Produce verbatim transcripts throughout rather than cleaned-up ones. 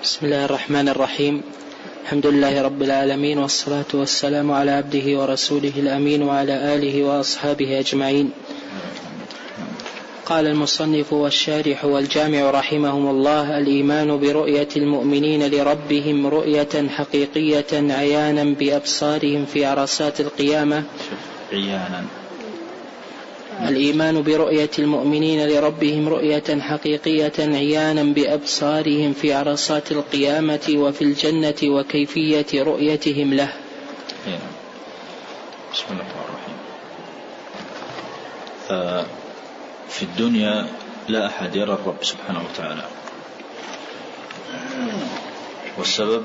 بسم الله الرحمن الرحيم. الحمد لله رب العالمين، والصلاة والسلام على عبده ورسوله الأمين وعلى آله وأصحابه أجمعين. قال المصنف والشارح والجامع رحمهم الله: الإيمان برؤية المؤمنين لربهم رؤية حقيقية عيانا بأبصارهم في عرصات القيامة. عيانا. الإيمان برؤية المؤمنين لربهم رؤية حقيقية عيانا بأبصارهم في عرصات القيامة وفي الجنة وكيفية رؤيتهم له. بسم الله الرحمن الرحيم. آه في الدنيا لا أحد يرى الرب سبحانه وتعالى، والسبب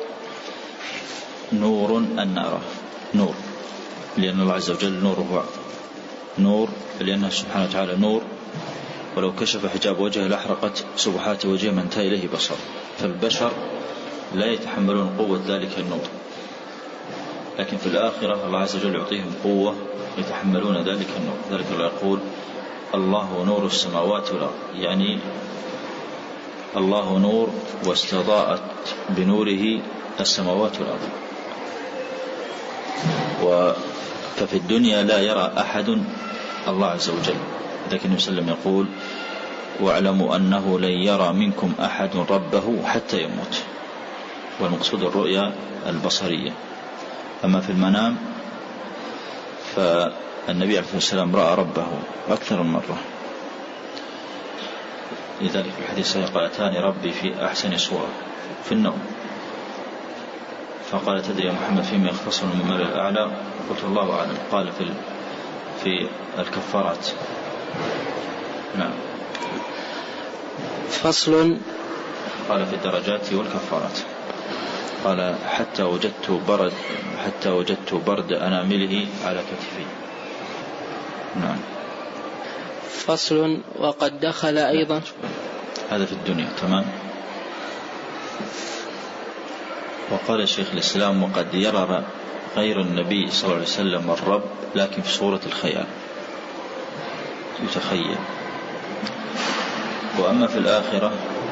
نور أن نراه، نور لأن الله عز وجل نوره نور، لأنه سبحانه وتعالى نور، ولو كشف حجاب وجهه لأحرقت سبحات وجهه ما انتهى إليه بصر. فالبشر لا يتحملون قوة ذلك النور، لكن في الآخرة الله عز وجل يعطيهم قوة يتحملون ذلك النور. ذلك الله يقول: الله نور السماوات والأرض، يعني الله نور واستضاءت بنوره السماوات والأرض. ففي الدنيا لا يرى أحد الله عز وجل، لكن النبي صلى الله عليه وسلم يقول: واعلموا أنه لن يرى منكم أحد ربه حتى يموت. والمقصود الرؤيا البصرية. أما في المنام فالنبي عليه الصلاة والسلام رأى ربه أكثر من مرة، لذلك في الحديث قال: أتاني ربي في أحسن صورة في النوم. فقال: تدري يا محمد فيما يختصر من الملأ الأعلى؟ قلت: الله أعلم. قال: في في الكفارات. نعم. فصل. قال: في الدرجات والكفارات. قال: حتى وجدت برد حتى وجدت برد أنامله على كتفي. نعم. فصل. وقد دخل أيضا. هذا في الدنيا. تمام. وقال شيخ الإسلام: وقد يرى غير النبي صلى الله عليه وسلم الرب، لكن في صورة الخيال، يتخيل. وأما في الآخرة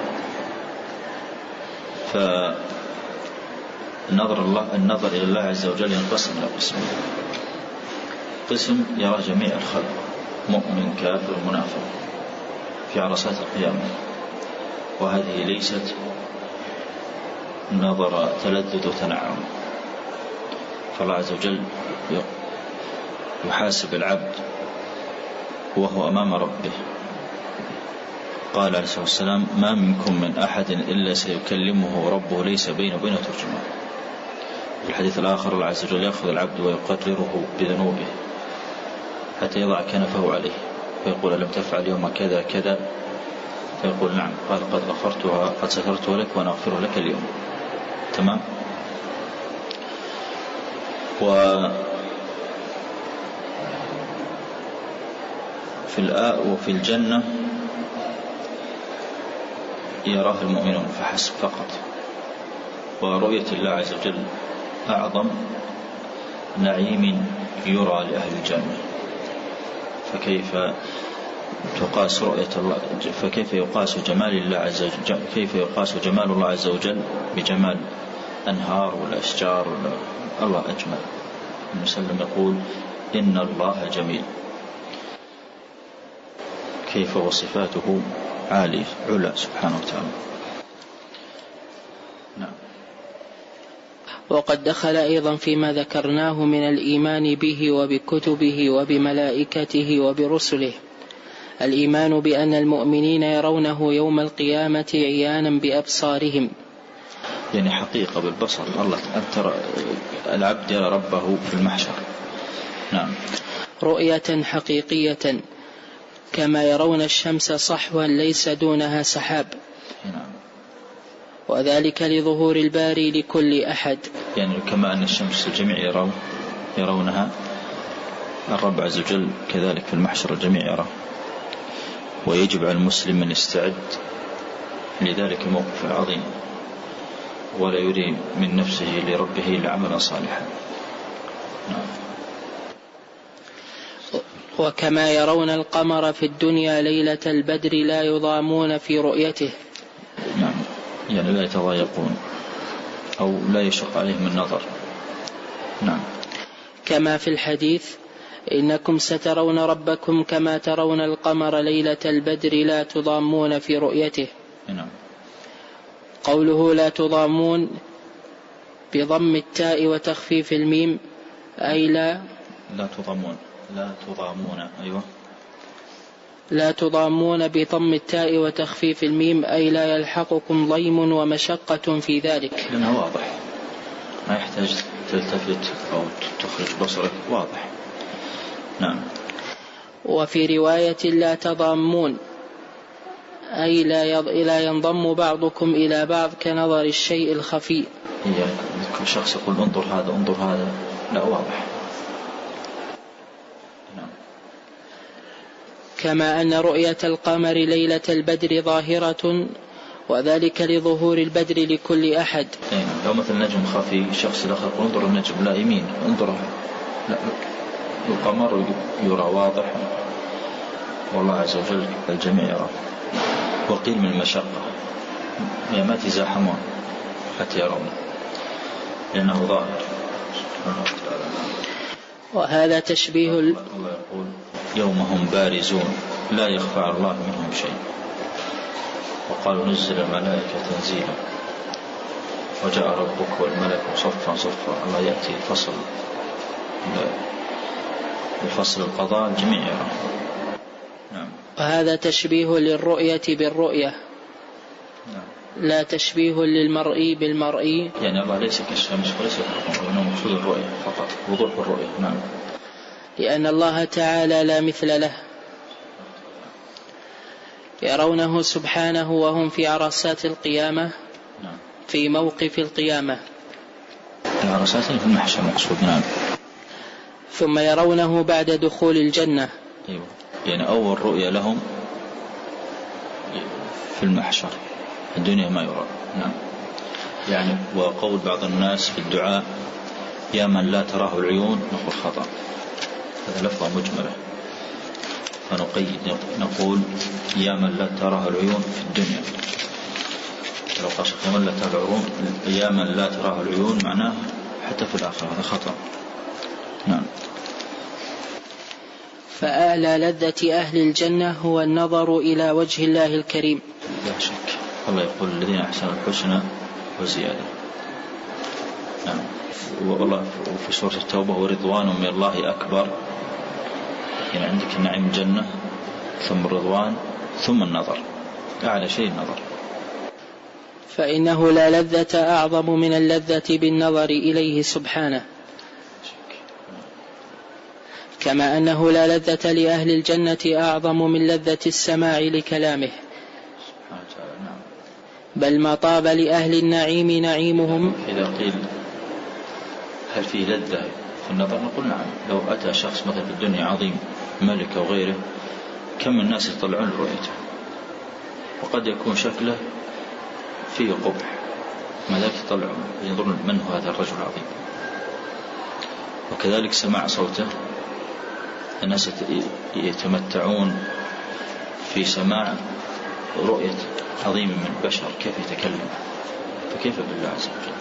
فالنظر الله النظر إلى الله عز وجل ينقسم إلى قسمين: قسم يرى جميع الخلق، مؤمن كافر منافق، في عرصات القيامة، وهذه ليست نظر تلذذ وتنعم. فالله عز وجل يحاسب العبد وهو أمام ربه. قال عليه الصلاة والسلام: ما منكم من أحد إلا سيكلمه ربه ليس بينه وبينه ترجمان. في الحديث الآخر الله عز وجل يأخذ العبد ويقرره بذنوبه حتى يضع كنفه عليه ويقول: ألم تفعل يوم كذا كذا؟ فيقول: نعم. قال: قد غفرتها قد سترتها لك وأنا أغفرها لك اليوم. تمام. وفي الآ وفي الجنة يراه المؤمنون فحسب فقط، ورؤية الله عز وجل أعظم نعيم يرى لأهل الجنة. فكيف تقاس رؤية الله؟ فكيف يقاس جمال الله عز وجل كيف يقاس جمال الله عز وجل بجمال أنهار ولا أشجار ولا الله أجمل؟ النبي صلى الله عليه وسلم يقول: إن الله جميل. كيف وصفاته عالية علا سبحانه وتعالى. نعم. وقد دخل أيضا فيما ذكرناه من الإيمان به وبكتبه وبملائكته وبرسله الإيمان بأن المؤمنين يرونه يوم القيامة عيانا بأبصارهم، يعني حقيقة بالبصر. الله أنت العبد يرى ربه في المحشر. نعم. رؤية حقيقية كما يرون الشمس صحوا ليس دونها سحاب. نعم. وذلك لظهور الباري لكل أحد، يعني كما أن الشمس الجميع يرون يرونها، الرب عز وجل كذلك في المحشر الجميع يراه. ويجب على المسلم أن يستعد لذلك الموقف العظيم، ولا يري من نفسه لربه لعملا صالحا. نعم. وكما يرون القمر في الدنيا ليلة البدر لا يضامون في رؤيته. نعم. يعني لا يتضايقون أو لا يشق عليهم النظر. نعم. كما في الحديث إنكم سترون ربكم كما ترون القمر ليلة البدر لا تضامون في رؤيته. نعم. قوله لا تضامون بضم التاء وتخفيف الميم أي لا لا تضامون لا تضامون أيوة لا تضامون بضم التاء وتخفيف الميم أي لا يلحقكم ضيم ومشقة في ذلك، لأنه واضح ما يحتاج تلتفت أو تخرج بصرك، واضح. نعم. وفي رواية لا تضامون أي لا ينضم بعضكم إلى بعض كنظر الشيء الخفي. يعني كل شخص يقول انظر هذا انظر هذا، لا واضح. نعم. كما أن رؤية القمر ليلة البدر ظاهرة وذلك لظهور البدر لكل أحد. يعني لو مثل نجم خفي شخص الآخر يقول انظر النجم، لا يمين انظر، لا القمر يرى واضح والله عز وجل الجميع يرى. وقيل من المشقة يعني ما تزاحمون حتى يرون لأنه ظاهر. وهذا تشبيه ال... الله يقول يوم هم بارزون لا يخفى على الله منهم شيء، وقالوا نزل الملائكة تنزيلا وجاء ربك والملك صفا صفا. الله يأتي فصل بفصل القضاء الجميع يرى. نعم. وهذا تشبيه للرؤية بالرؤية. نعم. لا تشبيه للمرئي بالمرئي، يعني الله ليس كالشمس وليس كالقمر، إنه مقصود الرؤية فقط، وضوح الرؤية. نعم. لأن الله تعالى لا مثل له، يرونه سبحانه وهم في عرصات القيامة. نعم. في موقف القيامة العرصات في المحشر مقصود. نعم. ثم يرونه بعد دخول الجنة. أيوة. يعني أول رؤية لهم في المحشر، الدنيا ما يرى. نعم. يعني وقول بعض الناس في الدعاء يا من لا تراه العيون نقول خطأ، هذا لفظة مجملة، فنقيد نقول يا من لا تراه العيون في الدنيا. لو قصد يا من لا تراه العيون يا من لا تراه العيون معناه حتى في الآخرة، هذا خطأ. نعم. فأعلى لذة أهل الجنة هو النظر إلى وجه الله الكريم. لا شك. الله يقول الذين أحسنوا الحسنى وزيادة. نعم. والله في سورة التوبة ورضوان من الله أكبر، يعني عندك النعيم الجنة ثم الرضوان ثم النظر، أعلى شيء النظر. فإنه لا لذة أعظم من اللذة بالنظر إليه سبحانه، كما أنه لا لذة لأهل الجنة أعظم من لذة السماع لكلامه، بل ما طاب لأهل النعيم نعيمهم. إذا قيل هل في لذة في النظر نقول نعم. لو أتى شخص مثلا في الدنيا عظيم ملك أو غيره، كم من الناس يطلعون رؤيته وقد يكون شكله فيه قبح، ما ذاك يطلعون ينظرون من هو هذا الرجل العظيم. وكذلك سماع صوته، الناس يتمتعون في سماع رؤية عظيم من البشر كيف يتكلم، فكيف بالله عز وجل.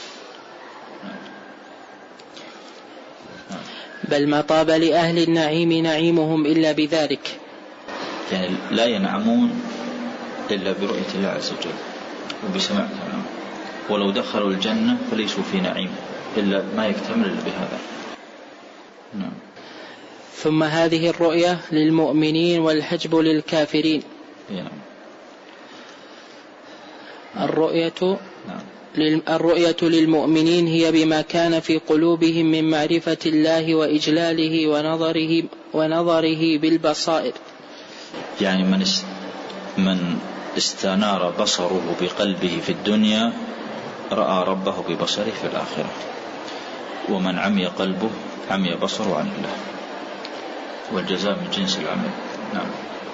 بل ما طاب لأهل النعيم نعيمهم إلا بذلك، يعني لا ينعمون إلا برؤية الله عز وجل وبسماع كلامه، ولو دخلوا الجنة فليسوا في نعيم إلا ما يكتمل إلا بهذا. نعم. ثم هذه الرؤية للمؤمنين والحجب للكافرين. نعم. الرؤية نعم. الرؤية للمؤمنين هي بما كان في قلوبهم من معرفة الله وإجلاله ونظره, ونظره بالبصائر. يعني من من استنار بصره بقلبه في الدنيا رأى ربه ببصره في الآخرة، ومن عمي قلبه عمي بصره عن الله، والجزاء من جنس العمل. نعم.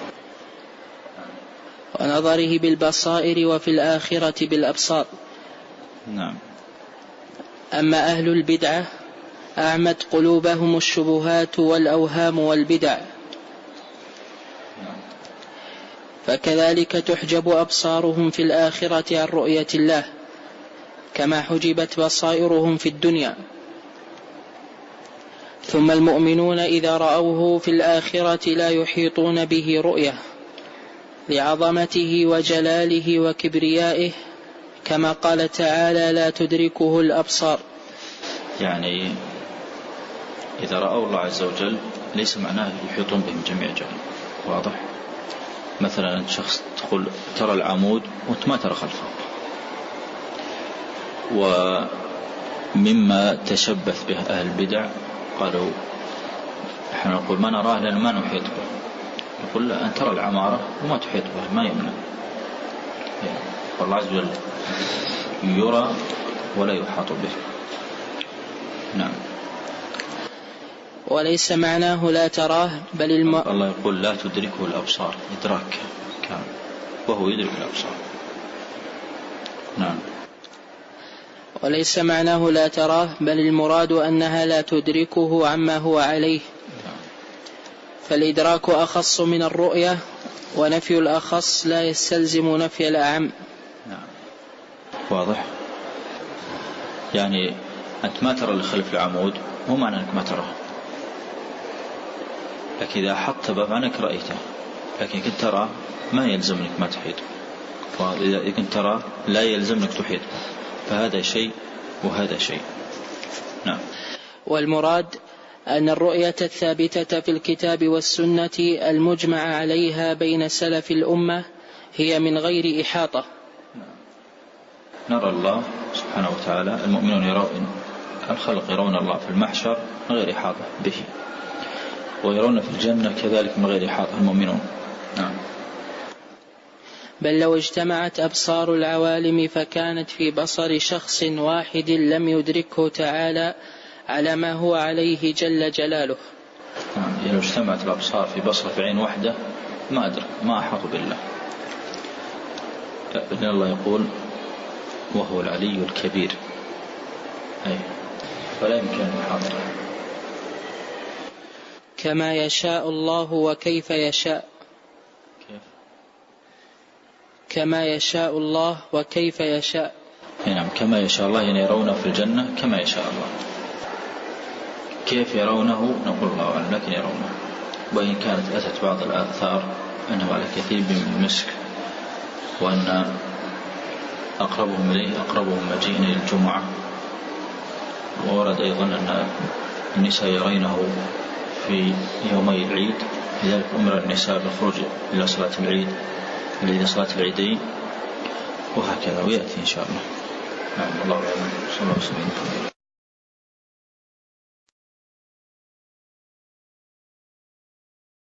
ونظره بالبصائر وفي الآخرة بالأبصار. نعم. أما أهل البدعة أعمت قلوبهم الشبهات والأوهام والبدع، فكذلك تحجب أبصارهم في الآخرة عن رؤية الله كما حجبت بصائرهم في الدنيا. ثم المؤمنون إذا رأوه في الآخرة لا يحيطون به رؤية لعظمته وجلاله وكبريائه كما قال تعالى لا تدركه الأبصار. يعني إذا رأوا الله عز وجل ليس معناه يحيطون بهم جميع جانب. واضح؟ مثلا أنت شخص تقول ترى العمود وأنت ما ترى خلفه، ومما تشبث به أهل البدع قالوا نحن نقول ما نراه لأن ما نحيط به. يقول لا، أن ترى العمارة وما تحيط به ما يمنع. والله عز وجل يرى ولا يحاط به. نعم. وليس معناه لا تراه بل الم... الله يقول لا تدركه الأبصار، إدراك كامل وهو يدرك الأبصار. نعم. وليس معناه لا تراه بل المراد أنها لا تدركه عما هو عليه. نعم. فالإدراك أخص من الرؤية، ونفي الأخص لا يستلزم نفي الأعم. نعم. واضح؟ يعني أنت ما ترى اللي خلف العمود مو معنى أنك ما تراه، لكن إذا حطت بمعنك رأيته، لكن كنت ترى ما يلزم أنك ما تحيط، وإذا كنت ترى لا يلزم أنك تحيط، فهذا شيء وهذا شيء. نعم. والمراد أن الرؤية الثابتة في الكتاب والسنة المجمع عليها بين سلف الأمة هي من غير إحاطة. نرى الله سبحانه وتعالى، المؤمنون يرون الخلق يرون الله في المحشر من غير إحاطة به، ويرون في الجنة كذلك من غير إحاطة المؤمنون. نعم. بل لو اجتمعت أبصار العوالم فكانت في بصر شخص واحد لم يدركه تعالى على ما هو عليه جل جلاله. نعم. يعني لو اجتمعت الأبصار في بصر في عين واحدة ما أدرك ما أحاط بالله. لأن الله يقول وهو العلي الكبير، أي فلا يمكن أن يحاط. كما يشاء الله وكيف يشاء. كيف؟ كما يشاء الله وكيف يشاء. نعم. كما يشاء الله يعني يرونه في الجنة كما يشاء الله. كيف يرونه نقول الله أعلم، لكن يرونه. وإن كانت أتت بعض الآثار أنه على كثير من المسك، وأن أقربهم إليه أقربهم مجيئا للجمعة. وورد أيضا أن النساء يرينه في يومي العيد، لذلك أمر النساء بالخروج إلى صلاة العيد إلى صلاة العيدين، وهكذا ويأتي إن شاء الله. نعم. الله أعلم. صلى الله عليه وسلم.